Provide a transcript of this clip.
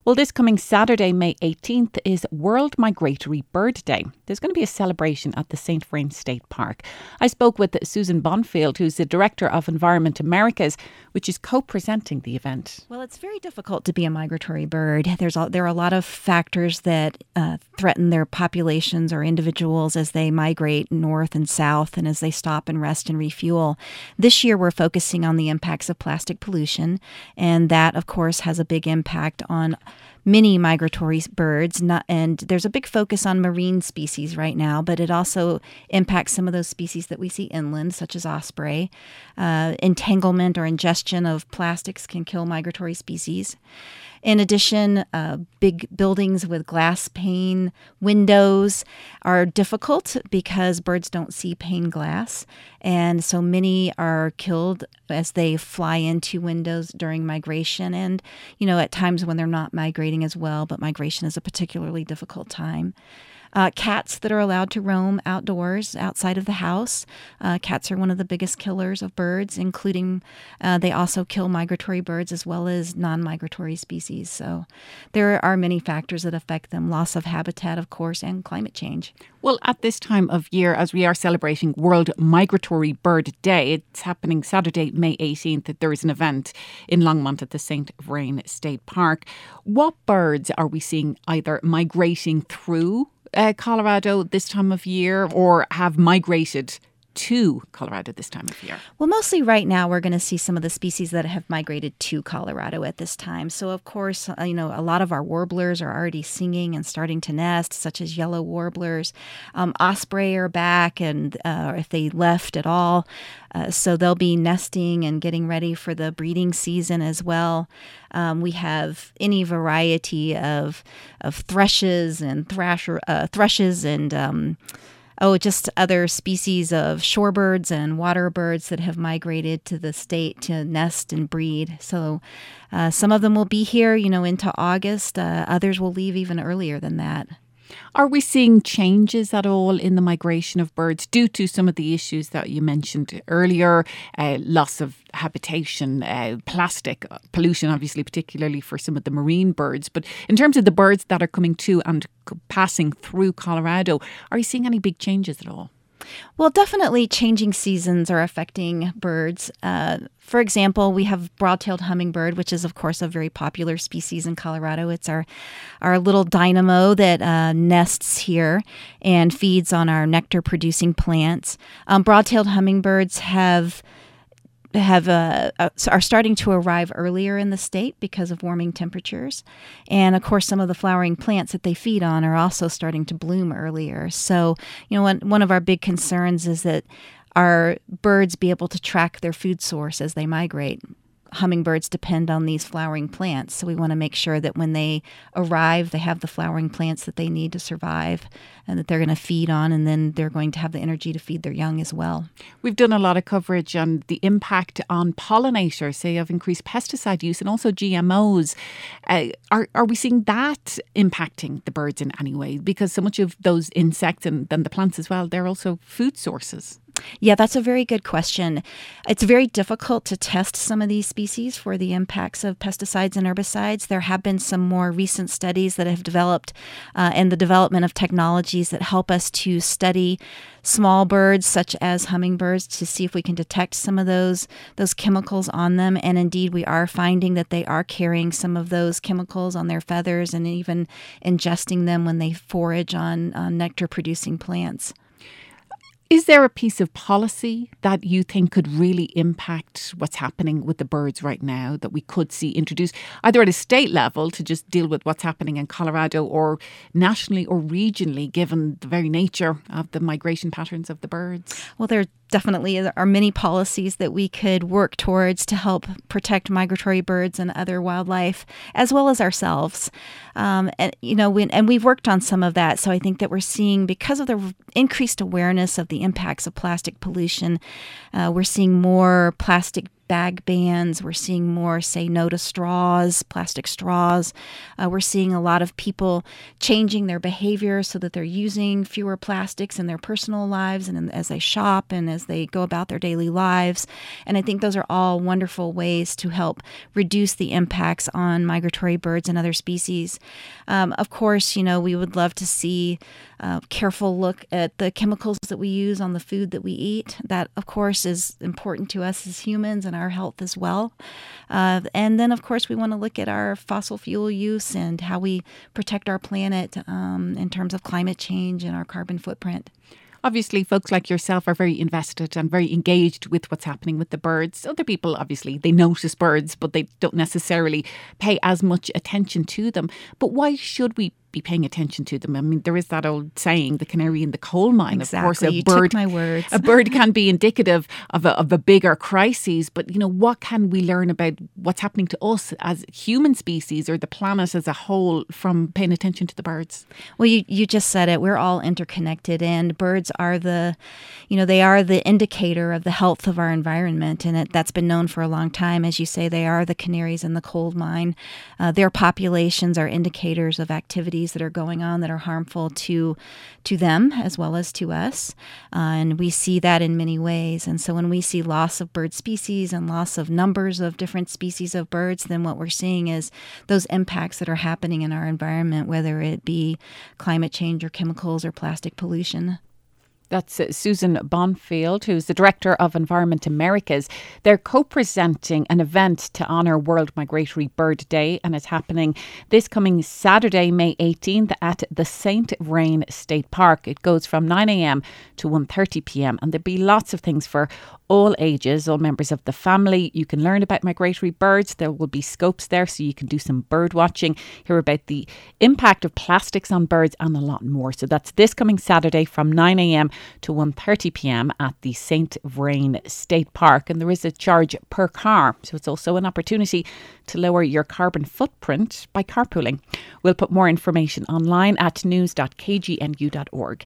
Well, this coming Saturday, May 18th, is World Migratory Bird Day. There's going to be a celebration at the St. Vrain State Park. I spoke with Susan Bonfield, who's the Director of Environment Americas, which is co-presenting the event. Well, it's very difficult to be a migratory bird. There are a lot of factors that threaten their populations or individuals as they migrate north and south and as they stop and rest and refuel. This year, we're focusing on the impacts of plastic pollution, and that, of course, has a big impact on many migratory birds, and there's a big focus on marine species right now, but it also impacts some of those species that we see inland, such as osprey. Entanglement or ingestion of plastics can kill migratory species. In addition, big buildings with glass pane windows are difficult because birds don't see pane glass, and so many are killed as they fly into windows during migration and, at times when they're not migrating as well, but migration is a particularly difficult time. Cats that are allowed to roam outdoors, outside of the house. Cats are one of the biggest killers of birds, including they also kill migratory birds as well as non-migratory species. So there are many factors that affect them. Loss of habitat, of course, and climate change. Well, at this time of year, as we are celebrating World Migratory Bird Day, it's happening Saturday, May 18th. There is an event in Longmont at the St. Vrain State Park. What birds are we seeing either migrating through Colorado this time of year or have migrated to Colorado this time of year? Well, mostly right now we're going to see some of the species that have migrated to Colorado at this time. So, of course, a lot of our warblers are already singing and starting to nest, such as yellow warblers. Osprey are back, and if they left at all, so they'll be nesting and getting ready for the breeding season as well. We have any variety of thrushes and thrushes and just other species of shorebirds and water birds that have migrated to the state to nest and breed. So some of them will be here, into August. Others will leave even earlier than that. Are we seeing changes at all in the migration of birds due to some of the issues that you mentioned earlier? Loss of habitation, plastic pollution, obviously, particularly for some of the marine birds. But in terms of the birds that are coming to and passing through Colorado, are you seeing any big changes at all? Well, definitely changing seasons are affecting birds. For example, we have broad-tailed hummingbird, which is, of course, a very popular species in Colorado. It's our little dynamo that nests here and feeds on our nectar-producing plants. Broad-tailed hummingbirds are starting to arrive earlier in the state because of warming temperatures. And of course, some of the flowering plants that they feed on are also starting to bloom earlier. So, one of our big concerns is that our birds be able to track their food source as they migrate. Hummingbirds depend on these flowering plants, so we want to make sure that when they arrive, they have the flowering plants that they need to survive and that they're going to feed on, and then they're going to have the energy to feed their young as well. We've done a lot of coverage on the impact on pollinators, say, of increased pesticide use and also GMOs. Are we seeing that impacting the birds in any way? Because so much of those insects and then the plants as well, they're also food sources. Yeah, that's a very good question. It's very difficult to test some of these species for the impacts of pesticides and herbicides. There have been some more recent studies that have developed and the development of technologies that help us to study small birds such as hummingbirds to see if we can detect some of those chemicals on them. And indeed, we are finding that they are carrying some of those chemicals on their feathers and even ingesting them when they forage on nectar-producing plants. Is there a piece of policy that you think could really impact what's happening with the birds right now that we could see introduced either at a state level to just deal with what's happening in Colorado or nationally or regionally, given the very nature of the migration patterns of the birds? Well, there definitely are many policies that we could work towards to help protect migratory birds and other wildlife, as well as ourselves. And we've worked on some of that. So I think that we're seeing, because of the increased awareness of the impacts of plastic pollution, we're seeing more plastic bag bans. We're seeing more say no to straws, plastic straws. We're seeing a lot of people changing their behavior so that they're using fewer plastics in their personal lives and as they shop and as they go about their daily lives. And I think those are all wonderful ways to help reduce the impacts on migratory birds and other species. Of course, we would love to see a careful look at the chemicals that we use on the food that we eat. That, of course, is important to us as humans and our health as well. And then, of course, we want to look at our fossil fuel use and how we protect our planet in terms of climate change and our carbon footprint. Obviously, folks like yourself are very invested and very engaged with what's happening with the birds. Other people, obviously, they notice birds, but they don't necessarily pay as much attention to them. But why should we be paying attention to them? I mean, there is that old saying, the canary in the coal mine. Exactly. Of course, you took my words. A bird can be indicative of a bigger crisis. But, what can we learn about what's happening to us as human species or the planet as a whole from paying attention to the birds? Well, you just said it. We're all interconnected, and birds are they are the indicator of the health of our environment, and that's been known for a long time. As you say, they are the canaries in the coal mine. Their populations are indicators of activities that are going on that are harmful to them as well as to us. And we see that in many ways. And so when we see loss of bird species and loss of numbers of different species of birds, then what we're seeing is those impacts that are happening in our environment, whether it be climate change or chemicals or plastic pollution. That's Susan Bonfield, who's the Director of Environment Americas. They're co-presenting an event to honour World Migratory Bird Day, and it's happening this coming Saturday, May 18th at the St. Vrain State Park. It goes from 9 a.m. to 1:30 p.m. and there'll be lots of things for all ages, all members of the family. You can learn about migratory birds. There will be scopes there so you can do some bird watching, hear about the impact of plastics on birds and a lot more. So that's this coming Saturday from 9 a.m. to 1:30 p.m. at the St. Vrain State Park. And there is a charge per car. So it's also an opportunity to lower your carbon footprint by carpooling. We'll put more information online at news.kgnu.org.